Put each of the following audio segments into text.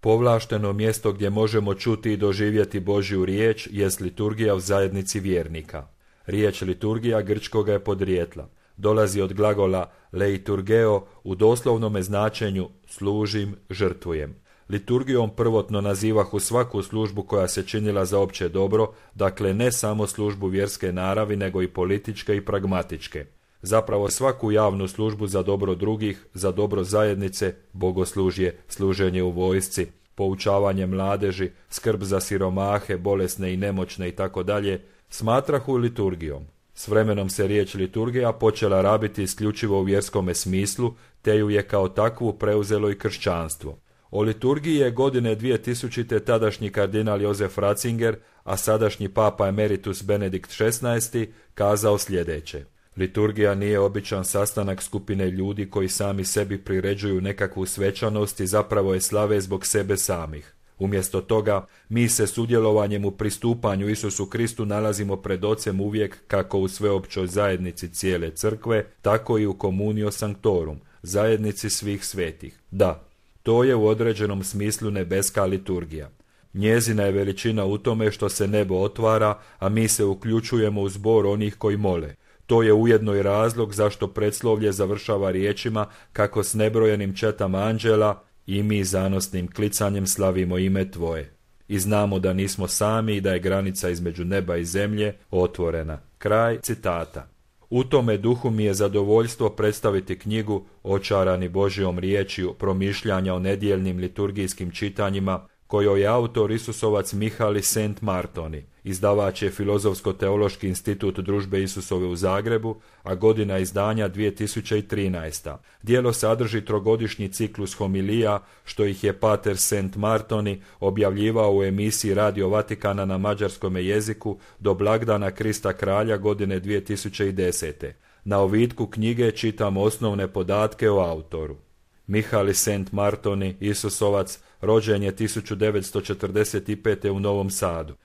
Povlašteno mjesto gdje možemo čuti i doživjeti Božju riječ jest liturgija u zajednici vjernika. Riječ liturgija grčkoga je podrijetla. Dolazi od glagola leiturgeo u doslovnome značenju služim, žrtvujem. Liturgijom prvotno nazivahu svaku službu koja se činila za opće dobro, dakle ne samo službu vjerske naravi, nego i političke i pragmatičke. Zapravo svaku javnu službu za dobro drugih, za dobro zajednice, bogoslužje, služenje u vojsci, poučavanje mladeži, skrb za siromahe, bolesne i nemoćne itd. smatrahu liturgijom. S vremenom se riječ liturgija počela rabiti isključivo u vjerskome smislu, te ju je kao takvu preuzelo i kršćanstvo. O liturgiji je godine 2000. tadašnji kardinal Josef Ratzinger, a sadašnji papa emeritus Benedikt XVI. Kazao sljedeće: liturgija nije običan sastanak skupine ljudi koji sami sebi priređuju nekakvu svečanost i zapravo je slave zbog sebe samih. Umjesto toga, mi se sudjelovanjem u pristupanju Isusu Kristu nalazimo pred Ocem uvijek kako u sveopćoj zajednici cijele crkve, tako i u communio sanctorum, zajednici svih svetih. Da, to je u određenom smislu nebeska liturgija. Njezina je veličina u tome što se nebo otvara, a mi se uključujemo u zbor onih koji mole. To je ujedno i razlog zašto predslovlje završava riječima kako s nebrojenim četama anđela i mi zanosnim klicanjem slavimo ime Tvoje. I znamo da nismo sami i da je granica između neba i zemlje otvorena. Kraj citata. U tome duhu mi je zadovoljstvo predstaviti knjigu Očarani Božjom riječju promišljanja o nedjeljnim liturgijskim čitanjima, kojoj je autor Isusovac Mihali St. Martoni. Izdavač je Filozofsko-teološki institut Družbe Isusove u Zagrebu, a godina izdanja 2013. Djelo sadrži trogodišnji ciklus homilija, što ih je pater St. Martoni objavljivao u emisiji Radio Vatikana na mađarskom jeziku do blagdana Krista kralja godine 2010. Na ovitku knjige čitamo osnovne podatke o autoru. Mihali St. Martoni, Isusovac, rođen je 1945. u Novom Sadu.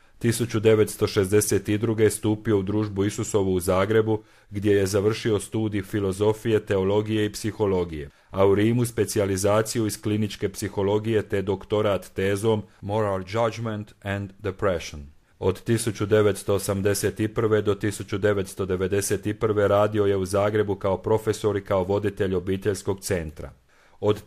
1962. stupio u Družbu Isusovu u Zagrebu, gdje je završio studij filozofije, teologije i psihologije, a u Rimu specijalizaciju iz kliničke psihologije te doktorat tezom Moral Judgment and Depression. Od 1981. do 1991. radio je u Zagrebu kao profesor i kao voditelj obiteljskog centra. Od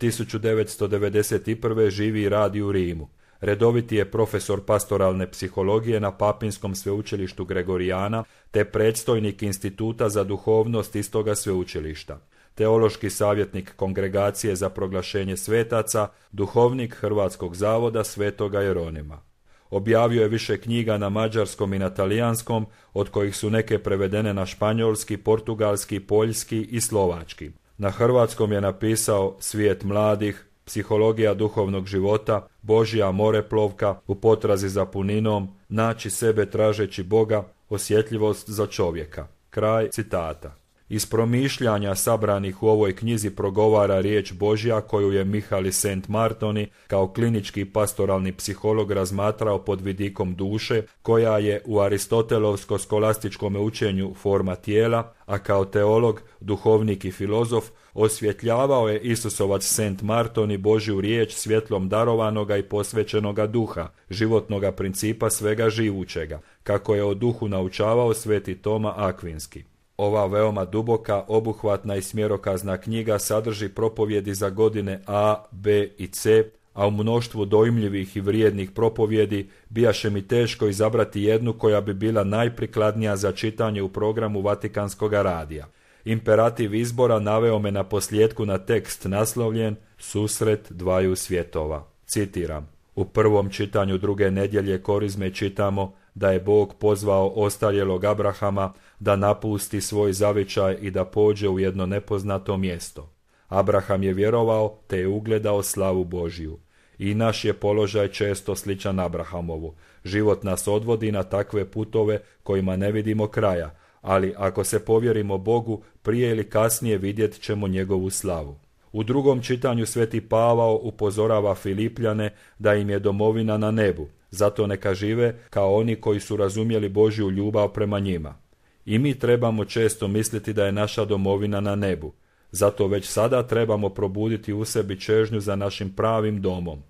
1991. živi i radi u Rimu. Redoviti je profesor pastoralne psihologije na Papinskom sveučilištu Gregorijana te predstojnik Instituta za duhovnost istoga sveučilišta, teološki savjetnik Kongregacije za proglašenje svetaca, duhovnik Hrvatskog zavoda Svetoga Jeronima. Objavio je više knjiga na mađarskom i na talijanskom, od kojih su neke prevedene na španjolski, portugalski, poljski i slovački. Na hrvatskom je napisao Svijet mladih, Psihologija duhovnog života, Božja moreplovka, U potrazi za puninom, Naći sebe tražeći Boga, Osjetljivost za čovjeka. Kraj citata. Iz promišljanja sabranih u ovoj knjizi progovara riječ Božja koju je Mihali St. Martoni kao klinički pastoralni psiholog razmatrao pod vidikom duše, koja je u aristotelovsko-skolastičkom učenju forma tijela, a kao teolog, duhovnik i filozof osvjetljavao je Isusovac St. Martoni Božju riječ svjetlom darovanoga i posvećenoga duha, životnoga principa svega živućega, kako je o duhu naučavao sveti Toma Akvinski. Ova veoma duboka, obuhvatna i smjerokazna knjiga sadrži propovjedi za godine A, B i C, a u mnoštvu dojmljivih i vrijednih propovjedi bijaše mi teško izabrati jednu koja bi bila najprikladnija za čitanje u programu Vatikanskoga radija. Imperativ izbora naveo me na posljedku na tekst naslovljen Susret dvaju svjetova. Citiram: u prvom čitanju druge nedjelje Korizme čitamo da je Bog pozvao ostarjelog Abrahama da napusti svoj zavičaj i da pođe u jedno nepoznato mjesto. Abraham je vjerovao te je ugledao slavu Božju. I naš je položaj često sličan Abrahamovu. Život nas odvodi na takve putove kojima ne vidimo kraja, ali ako se povjerimo Bogu, prije ili kasnije vidjet ćemo njegovu slavu. U drugom čitanju sveti Pavao upozorava Filipljane da im je domovina na nebu, zato neka žive kao oni koji su razumjeli Božju ljubav prema njima. I mi trebamo često misliti da je naša domovina na nebu, zato već sada trebamo probuditi u sebi čežnju za našim pravim domom.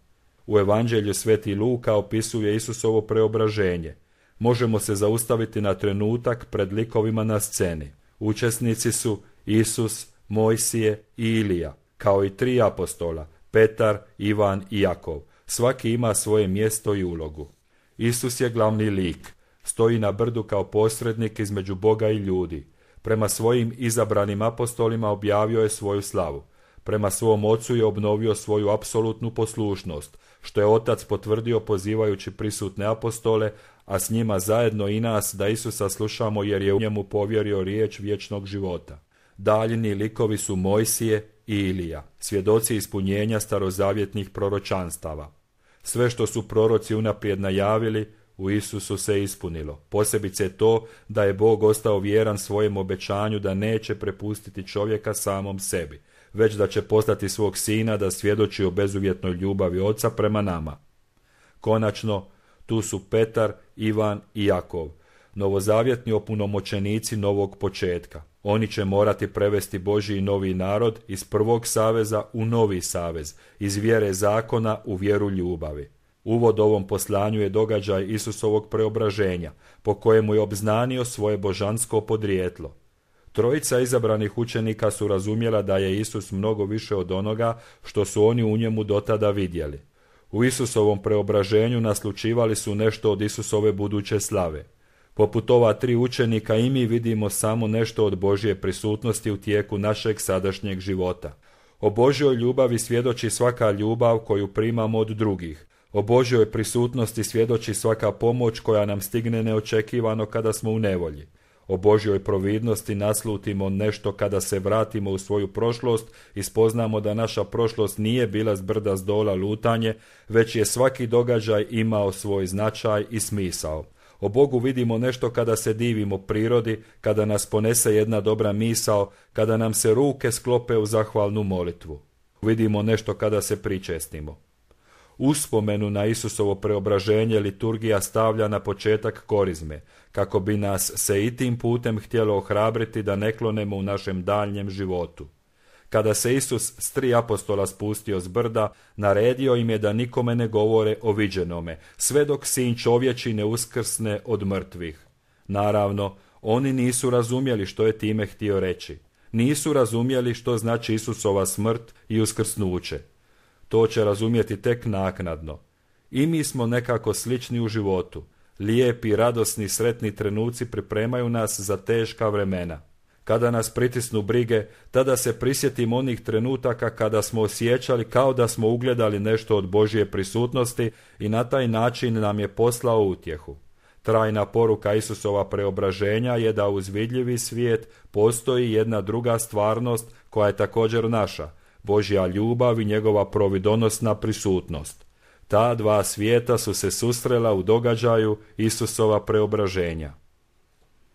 U Evanđelju Sveti Luka opisuje Isusovo preobraženje. Možemo se zaustaviti na trenutak pred likovima na sceni. Učesnici su Isus, Mojsije i Ilija, kao i 3 apostola, Petar, Ivan i Jakov. Svaki ima svoje mjesto i ulogu. Isus je glavni lik. Stoji na brdu kao posrednik između Boga i ljudi. Prema svojim izabranim apostolima objavio je svoju slavu. Prema svom ocu je obnovio svoju apsolutnu poslušnost, što je otac potvrdio pozivajući prisutne apostole, a s njima zajedno i nas da Isusa slušamo jer je u njemu povjerio riječ vječnog života. Daljini likovi su Mojsije i Ilija, svjedoci ispunjenja starozavjetnih proročanstava. Sve što su proroci unaprijed najavili, u Isusu se ispunilo. Posebice to da je Bog ostao vjeran svojem obećanju da neće prepustiti čovjeka samom sebi, već da će poslati svog sina da svjedoči o bezuvjetnoj ljubavi oca prema nama. Konačno, tu su Petar, Ivan i Jakov, novozavjetni opunomoćenici novog početka. Oni će morati prevesti Božji novi narod iz prvog saveza u novi savez, iz vjere zakona u vjeru ljubavi. Uvod ovom poslanju je događaj Isusovog preobraženja, po kojemu je obznanio svoje božansko podrijetlo. Trojica izabranih učenika su razumjela da je Isus mnogo više od onoga što su oni u njemu dotada vidjeli. U Isusovom preobraženju naslučivali su nešto od Isusove buduće slave. Poput ova 3 učenika i mi vidimo samo nešto od Božje prisutnosti u tijeku našeg sadašnjeg života. O Božjoj ljubavi svjedoči svaka ljubav koju primamo od drugih. O Božjoj prisutnosti svjedoči svaka pomoć koja nam stigne neočekivano kada smo u nevolji. O Božjoj providnosti naslutimo nešto kada se vratimo u svoju prošlost i spoznamo da naša prošlost nije bila zbrda zdola lutanje, već je svaki događaj imao svoj značaj i smisao. O Bogu vidimo nešto kada se divimo prirodi, kada nas ponese jedna dobra misao, kada nam se ruke sklope u zahvalnu molitvu. Vidimo nešto kada se pričestimo. Uspomenu na Isusovo preobraženje liturgija stavlja na početak korizme, kako bi nas se i tim putem htjelo ohrabriti da ne klonemo u našem daljnjem životu. Kada se Isus s 3 apostola spustio s brda, naredio im je da nikome ne govore o viđenome, sve dok Sin čovječi ne uskrsne od mrtvih. Naravno, oni nisu razumjeli što je time htio reći. Nisu razumjeli što znači Isusova smrt i uskrsnuće. To će razumjeti tek naknadno. I mi smo nekako slični u životu. Lijepi, radosni, sretni trenuci pripremaju nas za teška vremena. Kada nas pritisnu brige, tada se prisjetimo onih trenutaka kada smo osjećali kao da smo ugledali nešto od Božje prisutnosti i na taj način nam je poslao utjehu. Trajna poruka Isusova preobraženja je da uz vidljivi svijet postoji jedna druga stvarnost koja je također naša, Božja ljubav i njegova providonosna prisutnost. Ta 2 svijeta su se susrela u događaju Isusova preobraženja.